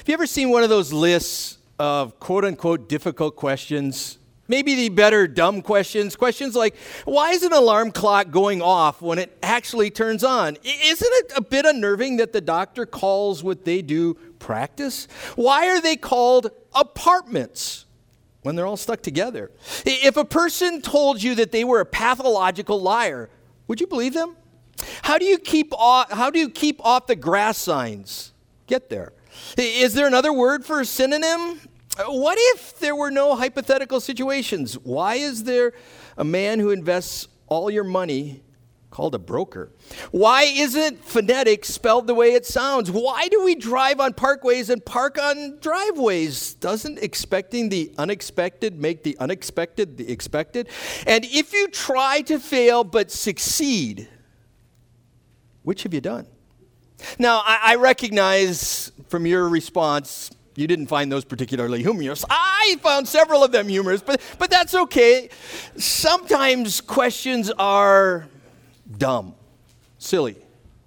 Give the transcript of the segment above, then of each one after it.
Have you ever seen one of those lists of quote-unquote difficult questions? Maybe the better dumb questions. Questions like, why is an alarm clock going off when it actually turns on? Isn't it a bit unnerving that the doctor calls what they do practice? Why are they called apartments when they're all stuck together? If a person told you that they were a pathological liar, would you believe them? How do you keep off the grass signs? Get there. Is there another word for a synonym? What if there were no hypothetical situations? Why is there a man who invests all your money called a broker? Why isn't phonetic spelled the way it sounds? Why do we drive on parkways and park on driveways? Doesn't expecting the unexpected make the unexpected the expected? And if you try to fail but succeed, which have you done? Now, I recognize from your response, you didn't find those particularly humorous. I found several of them humorous, but that's okay. Sometimes questions are dumb, silly.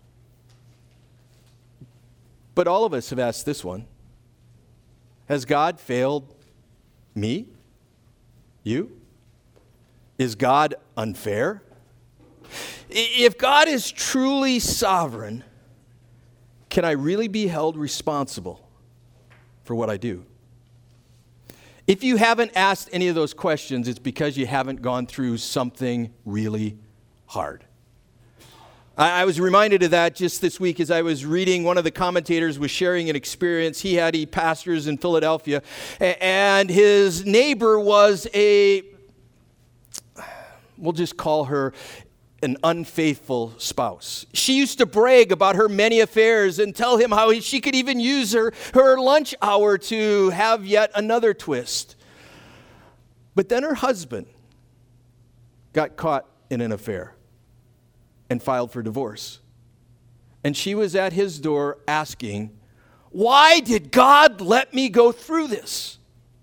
But all of us have asked this one. Has God failed me? You? Is God unfair? If God is truly sovereign, can I really be held responsible for what I do? If you haven't asked any of those questions, it's because you haven't gone through something really hard. I was reminded of that just this week as I was reading. One of the commentators was sharing an experience he pastors in Philadelphia, and his neighbor was we'll just call her an unfaithful spouse. She used to brag about her many affairs and tell him how she could even use her lunch hour to have yet another twist. But then her husband got caught in an affair and filed for divorce. And she was at his door asking, why did God let me go through this?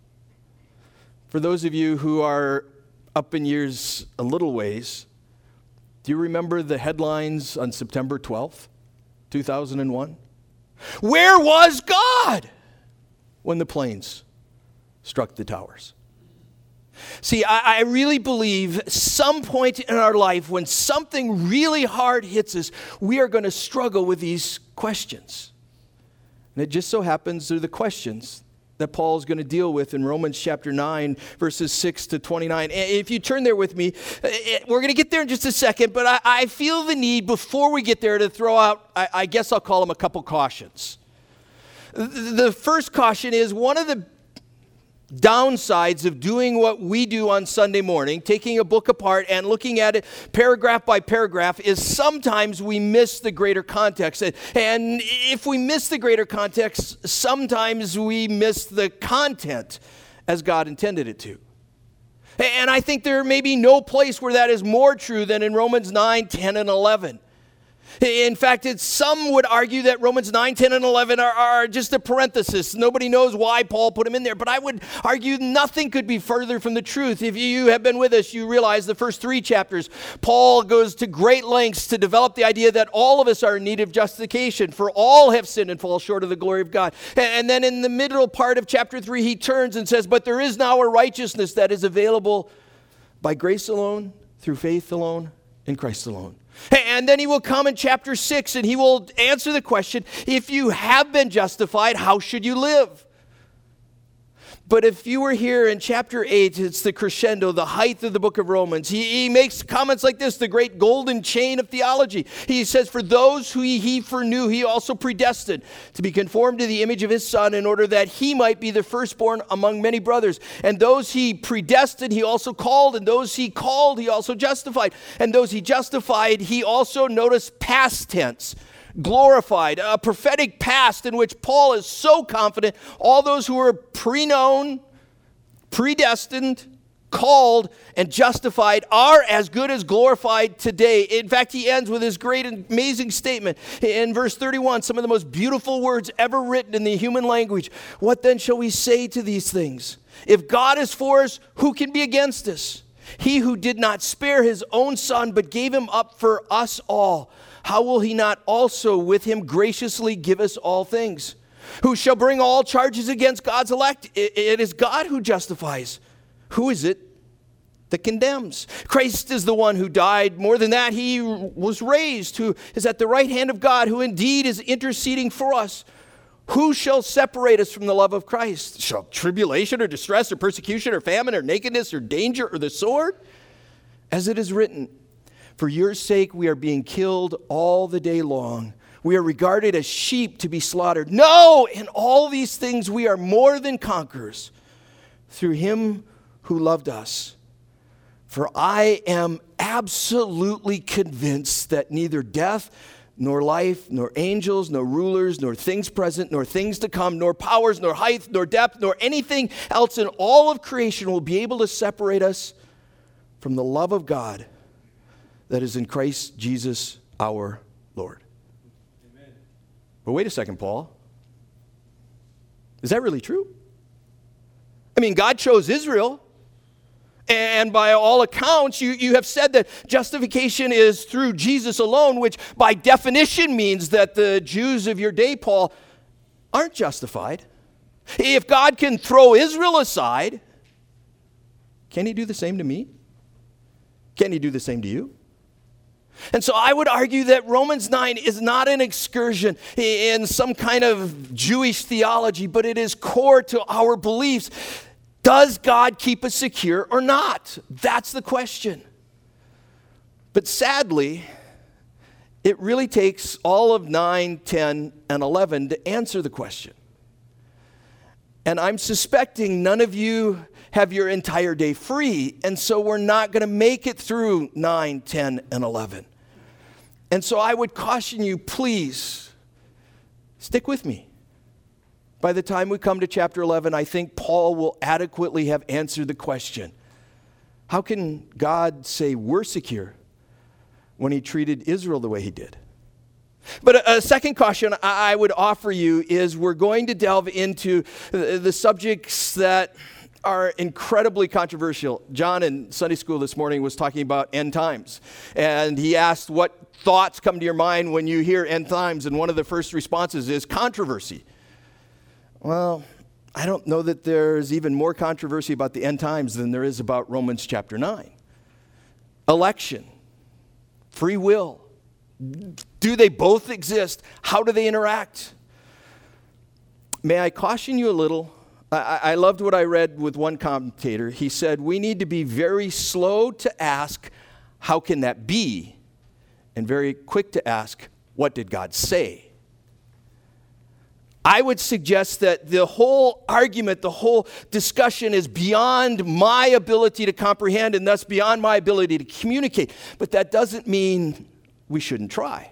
For those of you who are up in years a little ways, do you remember the headlines on September 12th, 2001? Where was God when the planes struck the towers? See, I really believe some point in our life when something really hard hits us, we are going to struggle with these questions. And it just so happens they're the questions that Paul is going to deal with in Romans chapter 9, verses 6 to 29. If you turn there with me, we're going to get there in just a second, but I feel the need before we get there to throw out, I guess I'll call them a couple cautions. The first caution is one of the downsides of doing what we do on Sunday morning, taking a book apart and looking at it paragraph by paragraph, is sometimes we miss the greater context. And if we miss the greater context, sometimes we miss the content as God intended it to. And I think there may be no place where that is more true than in Romans 9, 10, and 11. In fact, some would argue that Romans 9, 10, and 11 are just a parenthesis. Nobody knows why Paul put them in there. But I would argue nothing could be further from the truth. If you have been with us, you realize the first 3 chapters, Paul goes to great lengths to develop the idea that all of us are in need of justification. For all have sinned and fall short of the glory of God. And then in the middle part of chapter 3, he turns and says, but there is now a righteousness that is available by grace alone, through faith alone, in Christ alone. And then he will come in chapter 6 and he will answer the question, if you have been justified, how should you live? But if you were here in chapter 8, it's the crescendo, the height of the book of Romans. He makes comments like this, the great golden chain of theology. He says, for those who he foreknew, he also predestined to be conformed to the image of his Son in order that he might be the firstborn among many brothers. And those he predestined, he also called. And those he called, he also justified. And those he justified, he also, notice past tense, glorified, a prophetic past in which Paul is so confident all those who were pre-known, predestined, called, and justified are as good as glorified today. In fact, he ends with his great and amazing statement in verse 31, some of the most beautiful words ever written in the human language. What then shall we say to these things? If God is for us, who can be against us? He who did not spare his own Son, but gave him up for us all, how will he not also with him graciously give us all things? Who shall bring all charges against God's elect? It is God who justifies. Who is it that condemns? Christ is the one who died. More than that, he was raised, who is at the right hand of God, who indeed is interceding for us. Who shall separate us from the love of Christ? Shall tribulation or distress or persecution or famine or nakedness or danger or the sword? As it is written, for your sake we are being killed all the day long. We are regarded as sheep to be slaughtered. No, in all these things we are more than conquerors through him who loved us. For I am absolutely convinced that neither death, nor life, nor angels, nor rulers, nor things present, nor things to come, nor powers, nor height, nor depth, nor anything else in all of creation will be able to separate us from the love of God that is in Christ Jesus our Lord. Amen. But wait a second, Paul. Is that really true? I mean, God chose Israel. And by all accounts, you have said that justification is through Jesus alone, which by definition means that the Jews of your day, Paul, aren't justified. If God can throw Israel aside, can he do the same to me? Can he do the same to you? And so I would argue that Romans 9 is not an excursion in some kind of Jewish theology, but it is core to our beliefs. Does God keep us secure or not? That's the question. But sadly, it really takes all of 9, 10, and 11 to answer the question. And I'm suspecting none of you have your entire day free, and so we're not going to make it through 9, 10, and 11. And so I would caution you, please, stick with me. By the time we come to chapter 11, I think Paul will adequately have answered the question. How can God say we're secure when he treated Israel the way he did? But a second caution I would offer you is we're going to delve into the subjects that are incredibly controversial. John in Sunday school this morning was talking about end times. And he asked, what thoughts come to your mind when you hear end times? And one of the first responses is controversy. Well, I don't know that there's even more controversy about the end times than there is about Romans chapter 9. Election, free will. Do they both exist? How do they interact? May I caution you a little? I loved what I read with one commentator. He said, we need to be very slow to ask, how can that be? And very quick to ask, what did God say? I would suggest that the whole argument, the whole discussion is beyond my ability to comprehend and thus beyond my ability to communicate. But that doesn't mean we shouldn't try.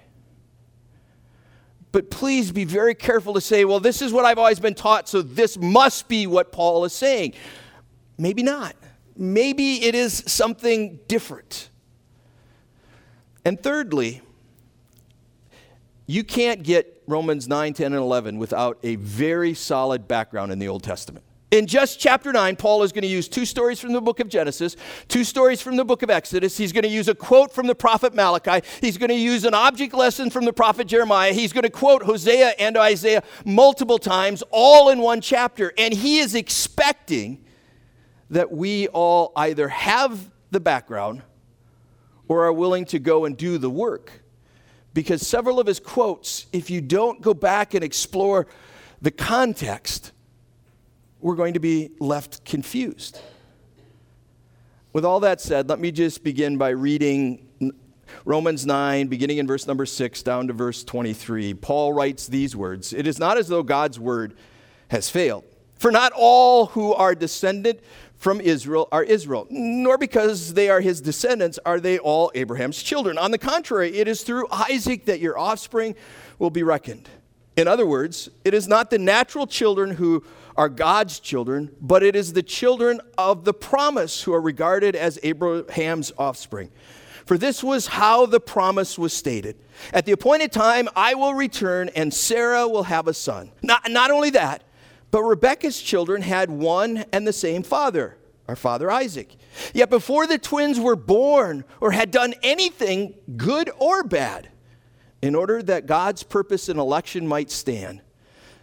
But please be very careful to say, well, this is what I've always been taught, so this must be what Paul is saying. Maybe not. Maybe it is something different. And thirdly, you can't get Romans 9, 10, and 11 without a very solid background in the Old Testament. In just chapter 9, Paul is going to use 2 stories from the book of Genesis, 2 stories from the book of Exodus. He's going to use a quote from the prophet Malachi. He's going to use an object lesson from the prophet Jeremiah. He's going to quote Hosea and Isaiah multiple times, all in one chapter. And he is expecting that we all either have the background or are willing to go and do the work. Because several of his quotes, if you don't go back and explore the context, we're going to be left confused. With all that said, let me just begin by reading Romans 9, beginning in verse number 6 down to verse 23. Paul writes these words, "It is not as though God's word has failed. For not all who are descended from Israel are Israel, nor because they are his descendants are they all Abraham's children. On the contrary, it is through Isaac that your offspring will be reckoned. In other words, it is not the natural children who are God's children, but it is the children of the promise who are regarded as Abraham's offspring. For this was how the promise was stated. At the appointed time, I will return, and Sarah will have a son. Not only that, but Rebekah's children had one and the same father, our father Isaac. Yet before the twins were born or had done anything good or bad, in order that God's purpose and election might stand,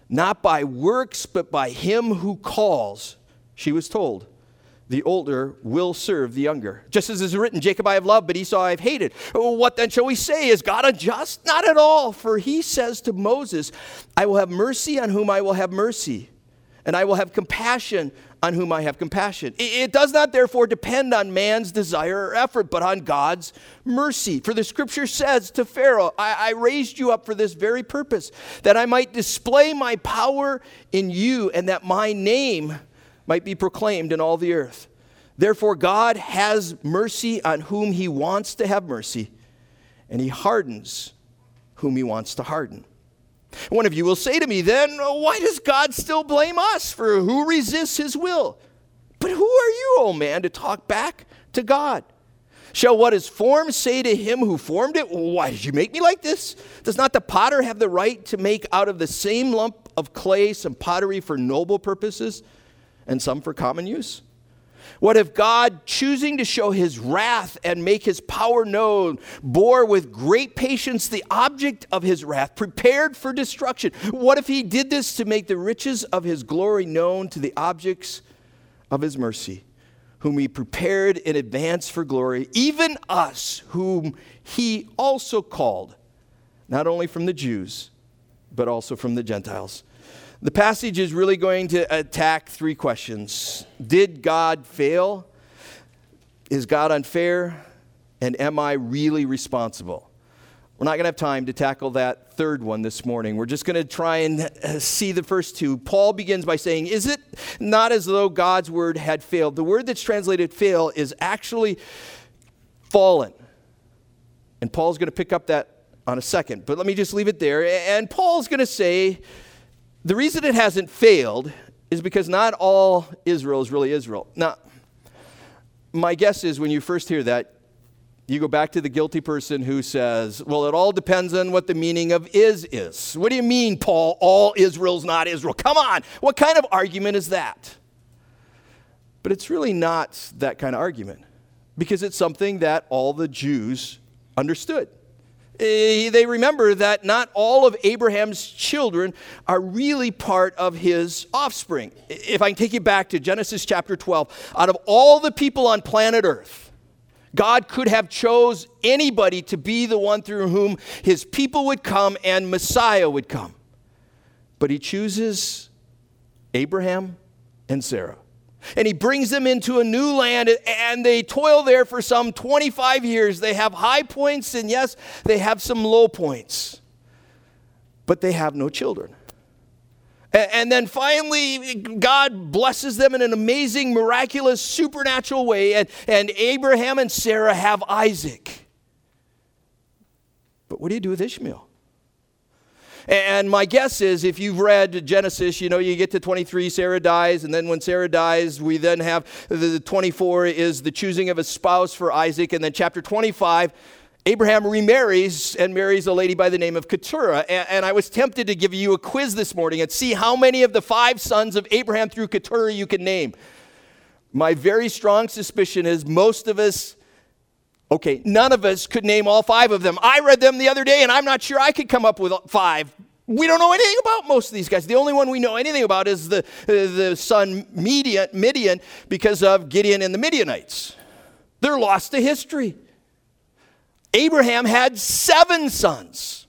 not by works, but by him who calls. She was told, the older will serve the younger. Just as is written, Jacob I have loved, but Esau I have hated. What then shall we say? Is God unjust? Not at all. For he says to Moses, I will have mercy on whom I will have mercy, and I will have compassion on whom I have compassion. It does not therefore depend on man's desire or effort, but on God's mercy. For the scripture says to Pharaoh, I raised you up for this very purpose, that I might display my power in you, and that my name might be proclaimed in all the earth. Therefore God has mercy on whom he wants to have mercy, and he hardens whom he wants to harden. One of you will say to me, then why does God still blame us? For who resists his will? But who are you, O man, to talk back to God? Shall what is formed say to him who formed it, why did you make me like this? Does not the potter have the right to make out of the same lump of clay some pottery for noble purposes and some for common use? What if God, choosing to show his wrath and make his power known, bore with great patience the object of his wrath, prepared for destruction? What if he did this to make the riches of his glory known to the objects of his mercy, whom he prepared in advance for glory, even us, whom he also called, not only from the Jews, but also from the Gentiles? The passage is really going to attack three questions. Did God fail? Is God unfair? And am I really responsible? We're not going to have time to tackle that third one this morning. We're just going to try and see the first two. Paul begins by saying, is it not as though God's word had failed? The word that's translated fail is actually fallen. And Paul's going to pick up that on a second. But let me just leave it there. And Paul's going to say, the reason it hasn't failed is because not all Israel is really Israel. Now, my guess is when you first hear that, you go back to the guilty person who says, well, it all depends on what the meaning of is. What do you mean, Paul, all Israel's not Israel? Come on, what kind of argument is that? But it's really not that kind of argument, because it's something that all the Jews understood. They remember that not all of Abraham's children are really part of his offspring. If I can take you back to Genesis chapter 12, out of all the people on planet Earth, God could have chose anybody to be the one through whom his people would come and Messiah would come. But he chooses Abraham and Sarah. And he brings them into a new land, and they toil there for some 25 years. They have high points, and yes, they have some low points. But they have no children. And then finally, God blesses them in an amazing, miraculous, supernatural way, and Abraham and Sarah have Isaac. But what do you do with Ishmael? And my guess is if you've read Genesis, you get to 23, Sarah dies, and then when Sarah dies, we then have the 24 is the choosing of a spouse for Isaac, and then chapter 25, Abraham remarries and marries a lady by the name of Keturah. And I was tempted to give you a quiz this morning and see how many of the 5 sons of Abraham through Keturah you can name. My very strong suspicion is most of us, none of us could name all 5 of them. I read them the other day, and I'm not sure I could come up with 5. We don't know anything about most of these guys. The only one we know anything about is the son Midian because of Gideon and the Midianites. They're lost to history. Abraham had 7 sons,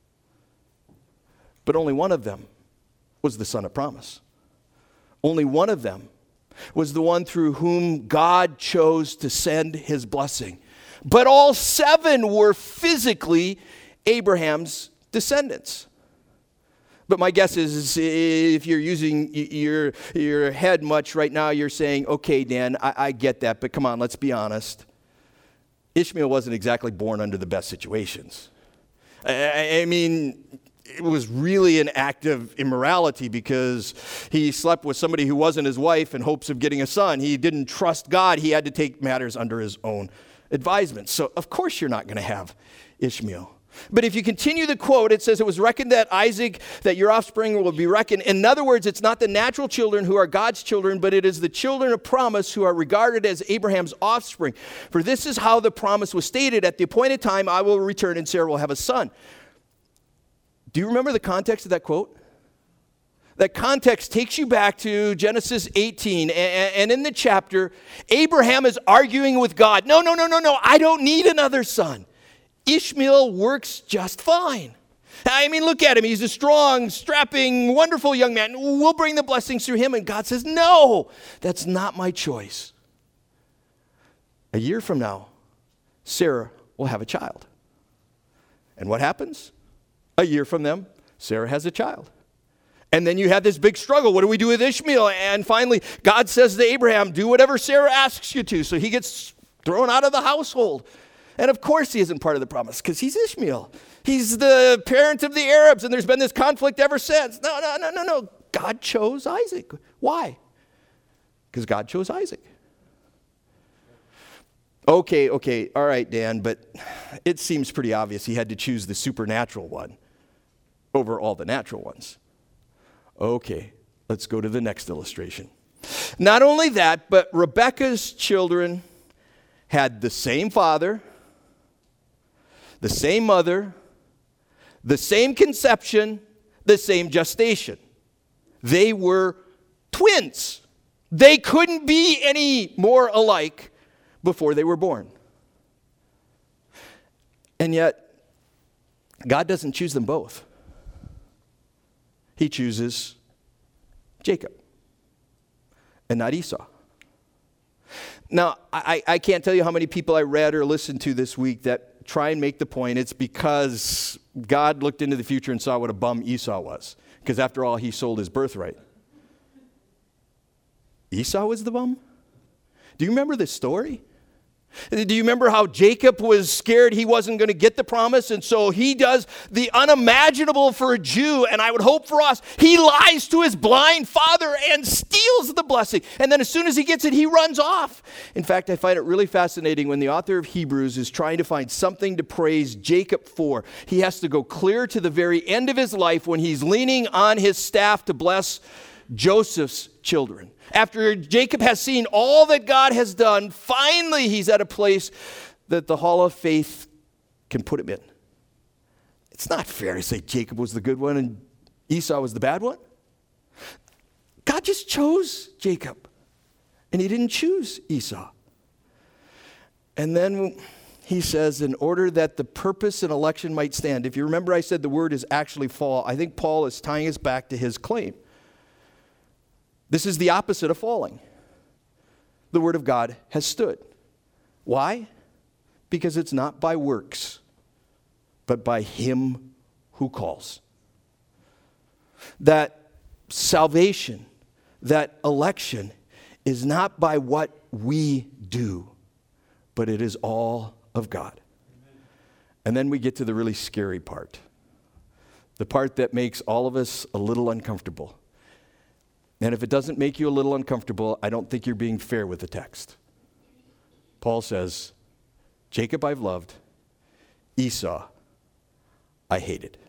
but only one of them was the son of promise. Only one of them was the one through whom God chose to send his blessing. But all 7 were physically Abraham's descendants. But my guess is if you're using your head much right now, you're saying, okay, Dan, I get that, but come on, let's be honest. Ishmael wasn't exactly born under the best situations. I mean, it was really an act of immorality because he slept with somebody who wasn't his wife in hopes of getting a son. He didn't trust God. He had to take matters under his own advisement. So, of course, you're not going to have Ishmael. But if you continue the quote, it says, it was reckoned that Isaac, that your offspring will be reckoned. In other words, it's not the natural children who are God's children, but it is the children of promise who are regarded as Abraham's offspring. For this is how the promise was stated. At the appointed time, I will return and Sarah will have a son. Do you remember the context of that quote? that context takes you back to Genesis 18. And in the chapter, Abraham is arguing with God. No, I don't need another son. Ishmael works just fine. I mean, look at him. He's a strong, strapping, wonderful young man. We'll bring the blessings through him. And God says, no, that's not my choice. A year from now, Sarah will have a child. And what happens? A year from them, Sarah has a child. And then you have this big struggle. What do we do with Ishmael? And finally, God says to Abraham, do whatever Sarah asks you to. So he gets thrown out of the household. And of course he isn't part of the promise because he's Ishmael. He's the parent of the Arabs, and there's been this conflict ever since. No. God chose Isaac. Why? Because God chose Isaac. Okay, all right, Dan, but it seems pretty obvious he had to choose the supernatural one over all the natural ones. Okay, let's go to the next illustration. Not only that, but Rebekah's children had the same father, the same mother, the same conception, the same gestation. They were twins. They couldn't be any more alike before they were born. And yet, God doesn't choose them both. He chooses Jacob and not Esau. Now, I can't tell you how many people I read or listened to this week that try and make the point it's because God looked into the future and saw what a bum Esau was. Because after all, he sold his birthright. Esau was the bum? Do you remember this story? Do you remember how Jacob was scared he wasn't going to get the promise? And so he does the unimaginable for a Jew, and I would hope for us. He lies to his blind father and steals the blessing. And then as soon as he gets it, he runs off. In fact, I find it really fascinating when the author of Hebrews is trying to find something to praise Jacob for. He has to go clear to the very end of his life when he's leaning on his staff to bless Joseph's children. After Jacob has seen all that God has done, finally he's at a place that the Hall of Faith can put him in. It's not fair to say Jacob was the good one and Esau was the bad one. God just chose Jacob, and he didn't choose Esau. And then he says, in order that the purpose and election might stand. If you remember, I said the word is actually fall. I think Paul is tying us back to his claim. This is the opposite of falling. The word of God has stood. Why? Because it's not by works, but by him who calls. That salvation, that election is not by what we do, but it is all of God. And then we get to the really scary part. The part that makes all of us a little uncomfortable. And if it doesn't make you a little uncomfortable, I don't think you're being fair with the text. Paul says, Jacob I've loved, Esau I hated.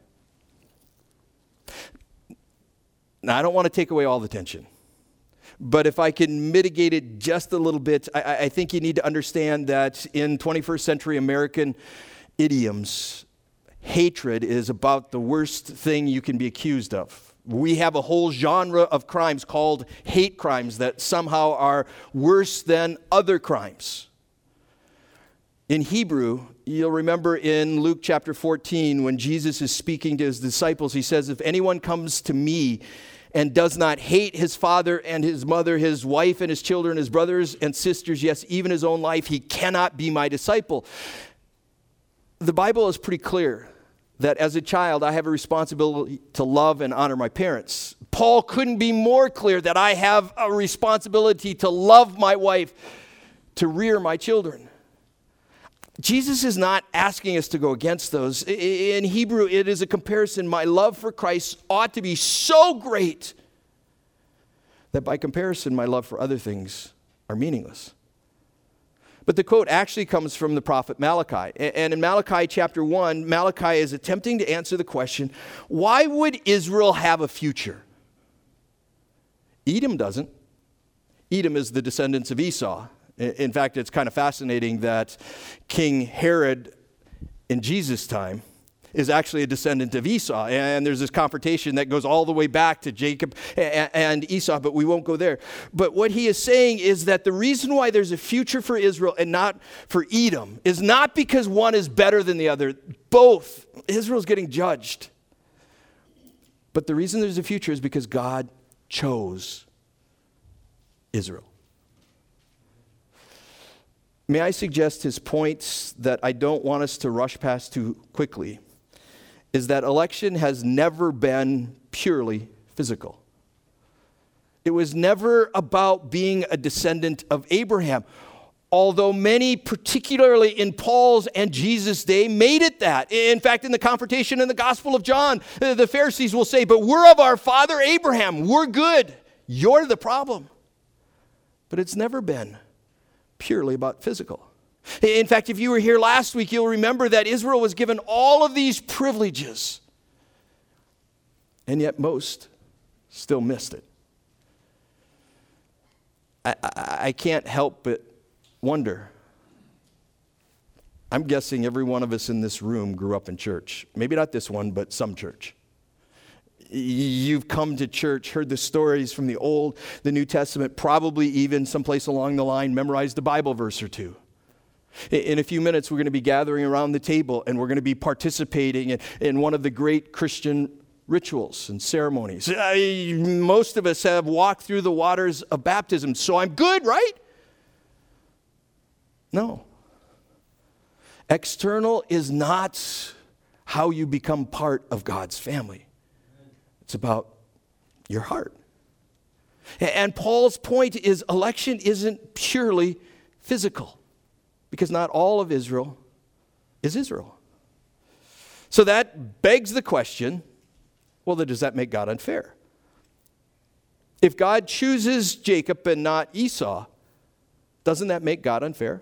Now, I don't want to take away all the tension. But if I can mitigate it just a little bit, I think you need to understand that in 21st century American idioms, hatred is about the worst thing you can be accused of. We have a whole genre of crimes called hate crimes that somehow are worse than other crimes. In Hebrew, you'll remember in Luke chapter 14, when Jesus is speaking to his disciples, he says, if anyone comes to me and does not hate his father and his mother, his wife and his children, his brothers and sisters, yes, even his own life, he cannot be my disciple. The Bible is pretty clear that as a child, I have a responsibility to love and honor my parents. Paul couldn't be more clear that I have a responsibility to love my wife, to rear my children. Jesus is not asking us to go against those. In Hebrew, it is a comparison. My love for Christ ought to be so great that by comparison, my love for other things are meaningless. But the quote actually comes from the prophet Malachi. And in Malachi chapter 1, Malachi is attempting to answer the question, why would Israel have a future? Edom doesn't. Edom is the descendants of Esau. In fact, it's kind of fascinating that King Herod in Jesus' time is actually a descendant of Esau. And there's this confrontation that goes all the way back to Jacob and Esau, but we won't go there. But what he is saying is that the reason why there's a future for Israel and not for Edom is not because one is better than the other. Both. Israel's getting judged. But the reason there's a future is because God chose Israel. May I suggest his points that I don't want us to rush past too quickly is that election has never been purely physical. It was never about being a descendant of Abraham, although many, particularly in Paul's and Jesus' day, made it that. In fact, in the confrontation in the Gospel of John, the Pharisees will say, but we're of our father Abraham. We're good. You're the problem. But it's never been purely about physical. In fact, if you were here last week, you'll remember that Israel was given all of these privileges, and yet most still missed it. I can't help but wonder. I'm guessing every one of us in this room grew up in church. Maybe not this one, but some church. You've come to church, heard the stories from the Old, the New Testament, probably even someplace along the line memorized a Bible verse or two. In a few minutes, we're going to be gathering around the table and we're going to be participating in one of the great Christian rituals and ceremonies. Most of us have walked through the waters of baptism, so I'm good, right? No. External is not how you become part of God's family. It's about your heart. And Paul's point is election isn't purely physical because not all of Israel is Israel. So that begs the question, well, then does that make God unfair? If God chooses Jacob and not Esau, doesn't that make God unfair?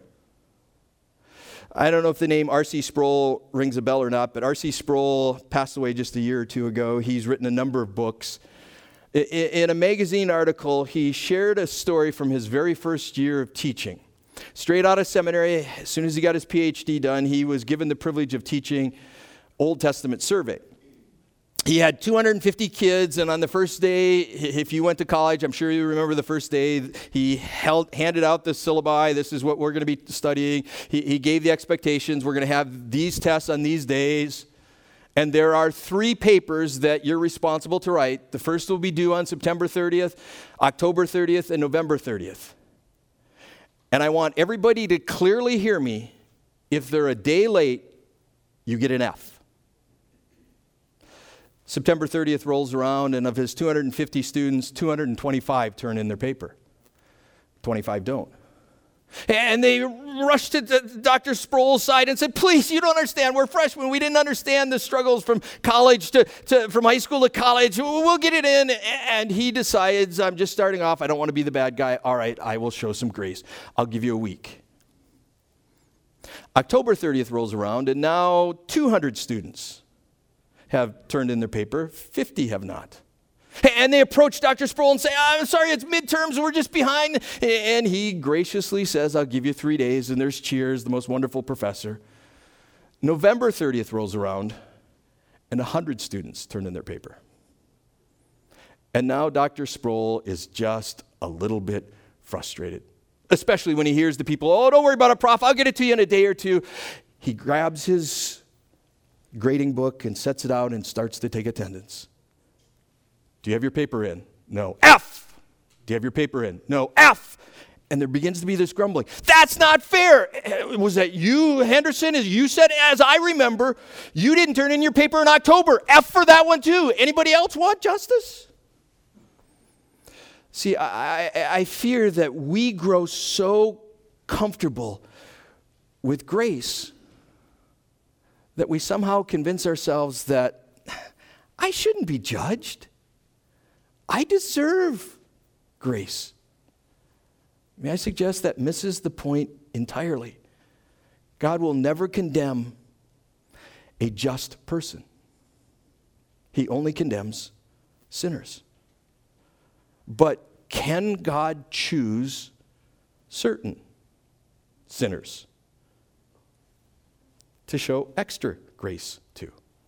I don't know if the name R.C. Sproul rings a bell or not, but R.C. Sproul passed away just a year or two ago. He's written a number of books. In a magazine article, he shared a story from his very first year of teaching. Straight out of seminary, as soon as he got his PhD done, he was given the privilege of teaching Old Testament survey. He had 250 kids, and on the first day, if you went to college, I'm sure you remember the first day, he handed out the syllabi. This is what we're going to be studying. He gave the expectations. We're going to have these tests on these days. And there are 3 papers that you're responsible to write. The first will be due on September 30th, October 30th, and November 30th. And I want everybody to clearly hear me. If they're a day late, you get an F. September 30th rolls around, and of his 250 students, 225 turn in their paper. 25 don't. And they rushed to Dr. Sproul's side and said, please, you don't understand. We're freshmen. We didn't understand the struggles from college from high school to college. We'll get it in. And he decides, I'm just starting off. I don't want to be the bad guy. All right, I will show some grace. I'll give you a week. October 30th rolls around, and now 200 students have turned in their paper. 50 have not. And they approach Dr. Sproul and say, I'm sorry, it's midterms, we're just behind. And he graciously says, I'll give you 3 days. And there's cheers, the most wonderful professor. November 30th rolls around, and 100 students turn in their paper. And now Dr. Sproul is just a little bit frustrated, especially when he hears the people, oh, don't worry about it, Prof. I'll get it to you in a day or two. He grabs his grading book and sets it out and starts to take attendance. Do you have your paper in? No. F! Do you have your paper in? No. F! And there begins to be this grumbling. That's not fair. Was that you, Henderson? As you said, as I remember, you didn't turn in your paper in October. F for that one too. Anybody else want justice? See, I fear that we grow so comfortable with grace that we somehow convince ourselves that I shouldn't be judged. I deserve grace. May I suggest that misses the point entirely? God will never condemn a just person. He only condemns sinners. But can God choose certain sinners to show extra grace to?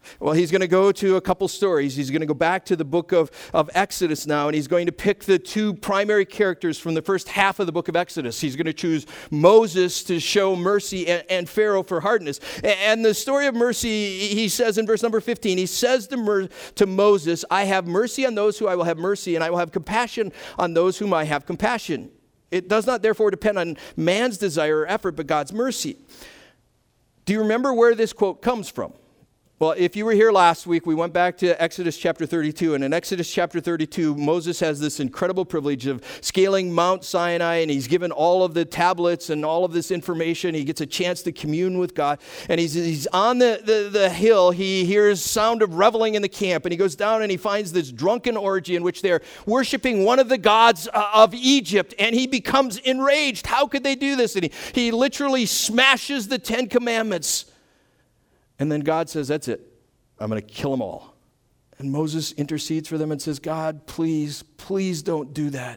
Well, he's going to go to a couple stories. He's going to go back to the book of Exodus now, and he's going to pick the two primary characters from the first half of the book of Exodus. He's going to choose Moses to show mercy and Pharaoh for hardness. And the story of mercy, he says in verse number 15, he says to Moses, I have mercy on those who I will have mercy, and I will have compassion on those whom I have compassion. It does not therefore depend on man's desire or effort, but God's mercy. Do you remember where this quote comes from? Well, if you were here last week, we went back to Exodus chapter 32. And in Exodus chapter 32, Moses has this incredible privilege of scaling Mount Sinai, and he's given all of the tablets and all of this information. He gets a chance to commune with God. And he's on the hill. He hears sound of reveling in the camp, and he goes down and he finds this drunken orgy in which they're worshiping one of the gods of Egypt, and he becomes enraged. How could they do this? And he literally smashes the 10 Commandments. And then God says, that's it. I'm going to kill them all. And Moses intercedes for them and says, God, please, please don't do that.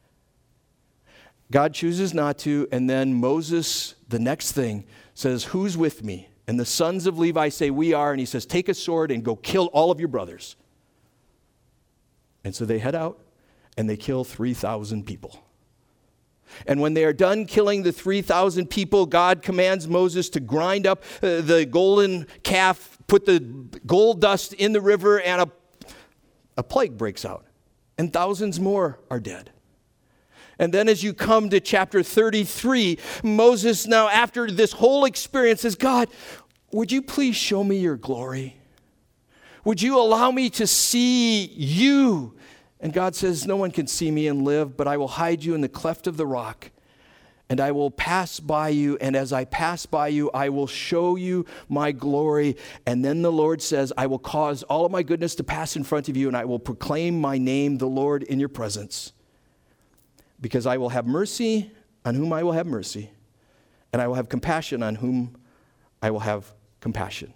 God chooses not to. And then Moses, the next thing, says, who's with me? And the sons of Levi say, we are. And he says, take a sword and go kill all of your brothers. And so they head out and they kill 3,000 people. And when they are done killing the 3,000 people, God commands Moses to grind up the golden calf, put the gold dust in the river, and a plague breaks out. And thousands more are dead. And then as you come to chapter 33, Moses now, after this whole experience, says, God, would you please show me your glory? Would you allow me to see you? And God says, no one can see me and live, but I will hide you in the cleft of the rock, and I will pass by you, and as I pass by you, I will show you my glory. And then the Lord says, I will cause all of my goodness to pass in front of you, and I will proclaim my name, the Lord, in your presence. Because I will have mercy on whom I will have mercy, and I will have compassion on whom I will have compassion.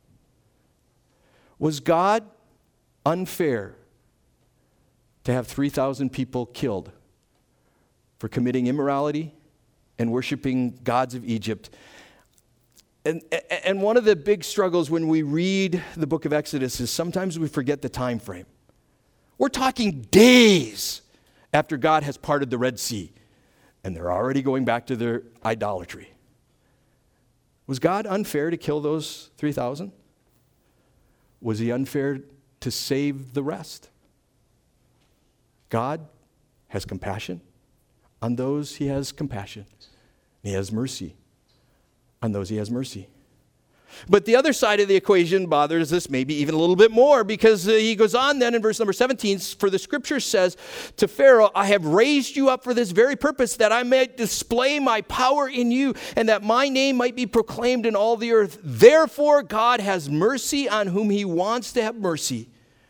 Was God unfair to have 3,000 people killed for committing immorality and worshiping gods of Egypt? And one of the big struggles when we read the book of Exodus is sometimes we forget the time frame. We're talking days after God has parted the Red Sea, and they're already going back to their idolatry. Was God unfair to kill those 3,000? Was he unfair to save the rest? God has compassion on those he has compassion. He has mercy on those he has mercy. But the other side of the equation bothers us maybe even a little bit more, because he goes on then in verse number 17, for the scripture says to Pharaoh, I have raised you up for this very purpose, that I may display my power in you, and that my name might be proclaimed in all the earth. Therefore God has mercy on whom he wants to have mercy,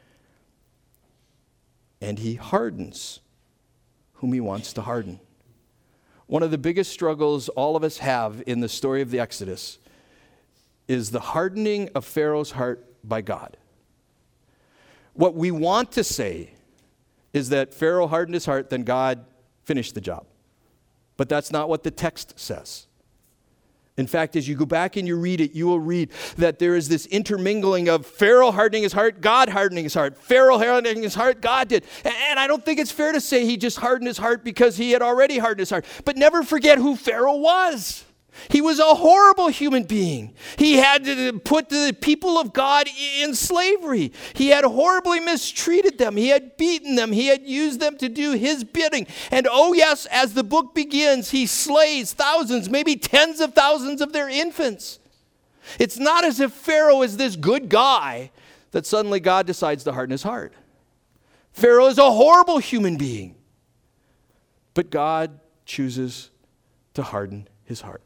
and he hardens whom he wants to harden. One of the biggest struggles all of us have in the story of the Exodus is the hardening of Pharaoh's heart by God. What we want to say is that Pharaoh hardened his heart, then God finished the job. But that's not what the text says. In fact, as you go back and you read it, you will read that there is this intermingling of Pharaoh hardening his heart, God hardening his heart. Pharaoh hardening his heart, God did. And I don't think it's fair to say he just hardened his heart because he had already hardened his heart. But never forget who Pharaoh was. He was a horrible human being. He had to put the people of God in slavery. He had horribly mistreated them. He had beaten them. He had used them to do his bidding. And oh yes, as the book begins, he slays thousands, maybe tens of thousands of their infants. It's not as if Pharaoh is this good guy that suddenly God decides to harden his heart. Pharaoh is a horrible human being. But God chooses to harden his heart.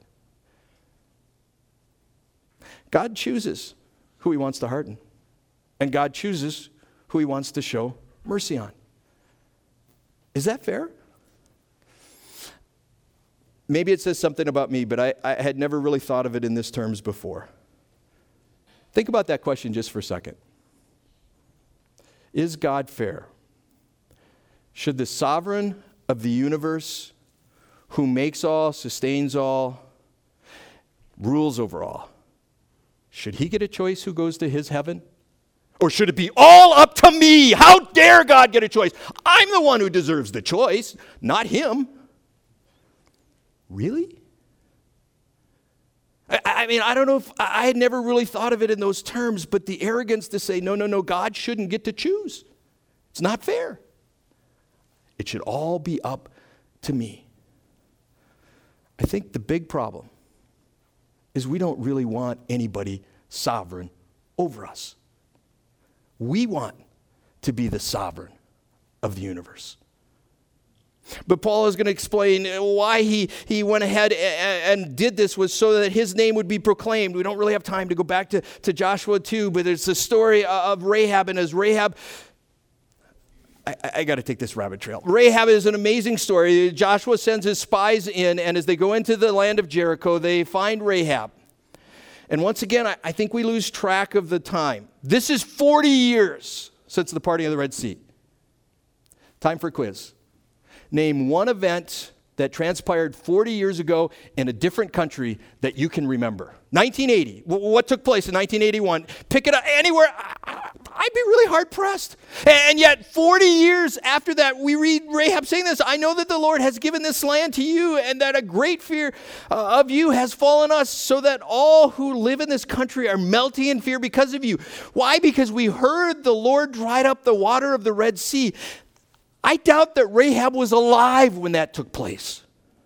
God chooses who he wants to harden. And God chooses who he wants to show mercy on. Is that fair? Maybe it says something about me, but I had never really thought of it in this terms before. Think about that question just for a second. Is God fair? Should the sovereign of the universe, who makes all, sustains all, rules over all, should he get a choice who goes to his heaven? Or should it be all up to me? How dare God get a choice? I'm the one who deserves the choice, not him. Really? I mean, I don't know if I had never really thought of it in those terms, but the arrogance to say, no, God shouldn't get to choose. It's not fair. It should all be up to me. I think the big problem is we don't really want anybody sovereign over us. We want to be the sovereign of the universe. But Paul is going to explain why he went ahead and did this was so that his name would be proclaimed. We don't really have time to go back to Joshua 2, but it's the story of Rahab. And as Rahab, I got to take this rabbit trail. Rahab is an amazing story. Joshua sends his spies in, and as they go into the land of Jericho, they find Rahab. And once again, I think we lose track of the time. This is 40 years since the parting of the Red Sea. Time for a quiz. Name one event that transpired 40 years ago in a different country that you can remember. 1980. What took place in 1981? Pick it up anywhere. I'd be really hard-pressed. And yet, 40 years after that, we read Rahab saying this, I know that the Lord has given this land to you and that a great fear of you has fallen us so that all who live in this country are melting in fear because of you. Why? Because we heard the Lord dried up the water of the Red Sea. I doubt that Rahab was alive when that took place.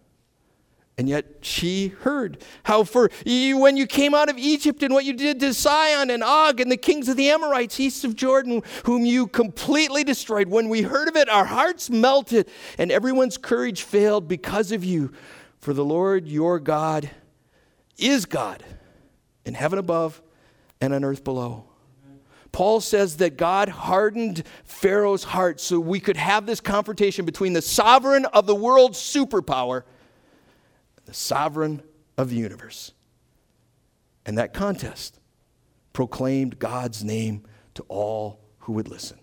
And yet she heard how for you, when you came out of Egypt and what you did to Sihon and Og and the kings of the Amorites east of Jordan, whom you completely destroyed. When we heard of it, our hearts melted and everyone's courage failed because of you. For the Lord your God is God in heaven above and on earth below. Paul says that God hardened Pharaoh's heart so we could have this confrontation between the sovereign of the world's superpower, the sovereign of the universe. And that contest proclaimed God's name to all who would listen.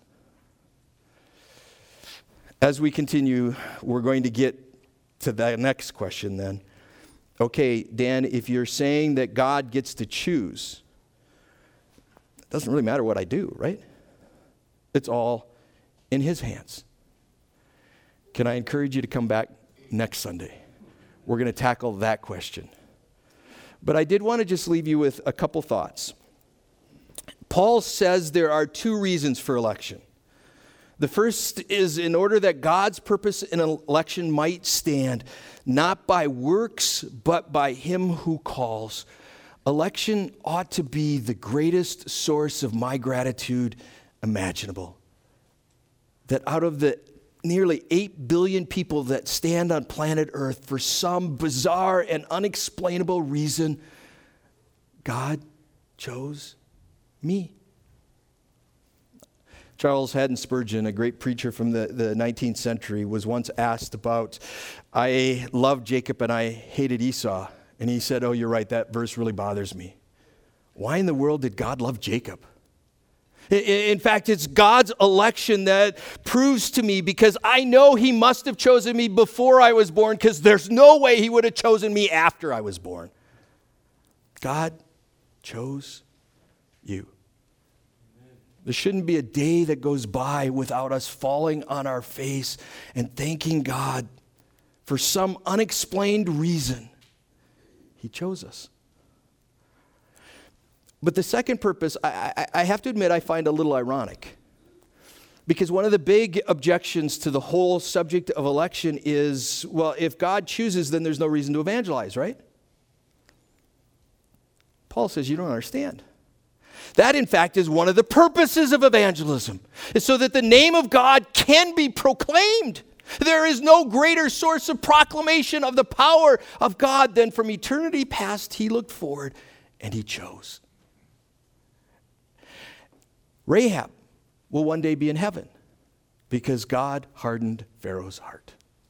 As we continue, we're going to get to the next question then. Okay, Dan, if you're saying that God gets to choose, it doesn't really matter what I do, right? It's all in his hands. Can I encourage you to come back next Sunday? We're going to tackle that question. But I did want to just leave you with a couple thoughts. Paul says there are two reasons for election. The first is in order that God's purpose in election might stand, not by works, but by him who calls. Election ought to be the greatest source of my gratitude imaginable. That out of the nearly 8 billion people that stand on planet Earth, for some bizarre and unexplainable reason, God chose me. Charles Haddon Spurgeon, a great preacher from the 19th century, was once asked about, I loved Jacob and I hated Esau. And he said, oh, you're right, that verse really bothers me. Why in the world did God love Jacob? In fact, it's God's election that proves to me, because I know he must have chosen me before I was born, because there's no way he would have chosen me after I was born. God chose you. There shouldn't be a day that goes by without us falling on our face and thanking God for some unexplained reason. He chose us. But the second purpose, I have to admit, I find a little ironic. Because one of the big objections to the whole subject of election is, well, if God chooses, then there's no reason to evangelize, right? Paul says, you don't understand. That, in fact, is one of the purposes of evangelism, is so that the name of God can be proclaimed. There is no greater source of proclamation of the power of God than from eternity past he looked forward and he chose. Rahab will one day be in heaven because God hardened Pharaoh's heart.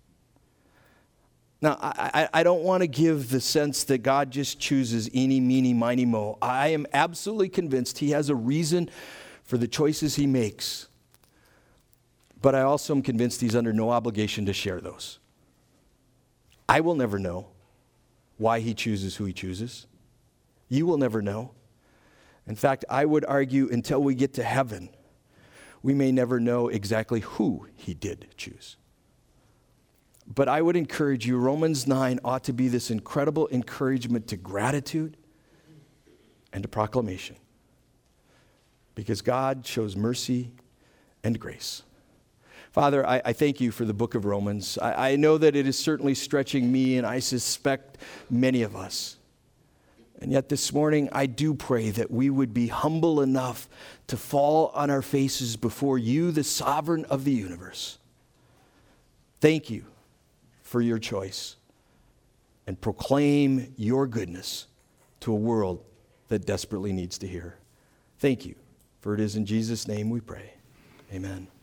Now, I don't want to give the sense that God just chooses eeny, meeny, miny, mo. I am absolutely convinced he has a reason for the choices he makes. But I also am convinced he's under no obligation to share those. I will never know why he chooses who he chooses. You will never know. In fact, I would argue until we get to heaven, we may never know exactly who he did choose. But I would encourage you, Romans 9 ought to be this incredible encouragement to gratitude and to proclamation. Because God shows mercy and grace. Father, I thank you for the book of Romans. I know that it is certainly stretching me, and I suspect many of us. And yet this morning, I do pray that we would be humble enough to fall on our faces before you, the sovereign of the universe. Thank you for your choice, and proclaim your goodness to a world that desperately needs to hear. Thank you, for it is in Jesus' name we pray. Amen.